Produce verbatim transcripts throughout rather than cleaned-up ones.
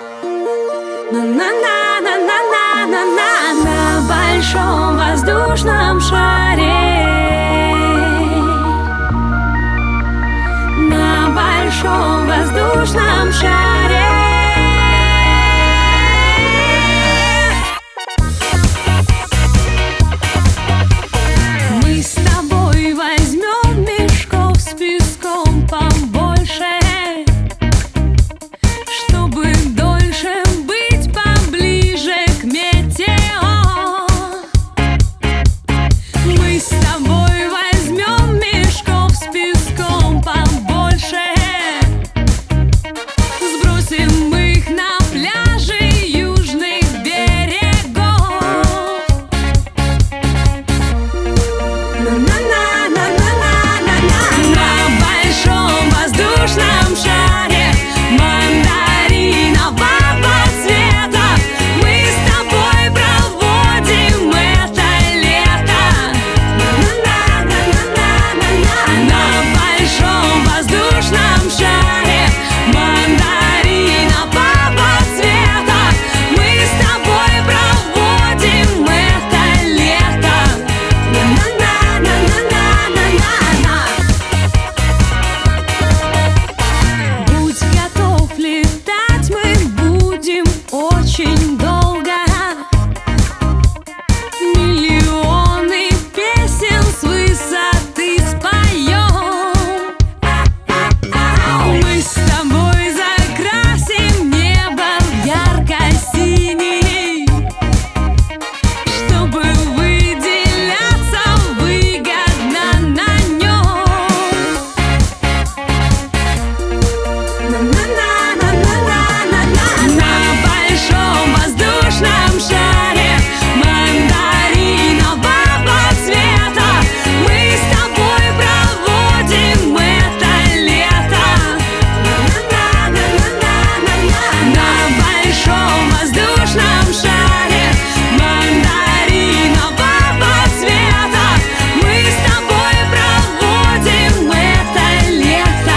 На-на-на-на-на-на-на-на на большом воздушном шаре, на большом воздушном шаре. Мы с тобой возьмем мешков с песком побольше, чтобы дольше быть поближе к метео. Мы с тобой возьмем мешков с песком побольше, сбросим их на пляжи южных берегов. На большом воздушном шаре мандаринового цвета мы с тобой проводим это лето. На большом воздушном шаре мандаринового цвета мы с тобой проводим это лето. Будь готов летать, мы будем очень долго. Миллионы песен с высоты споем. Мы с тобой закрасим небо в ярко-синий, чтобы выделяться выгодно на нем. На большом воздушном шаре мандаринового цвета мы с тобой проводим это лето. На большом воздушном шаре мандаринового цвета мы с тобой проводим это лето.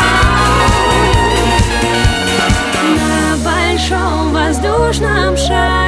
На большом воздушном шаре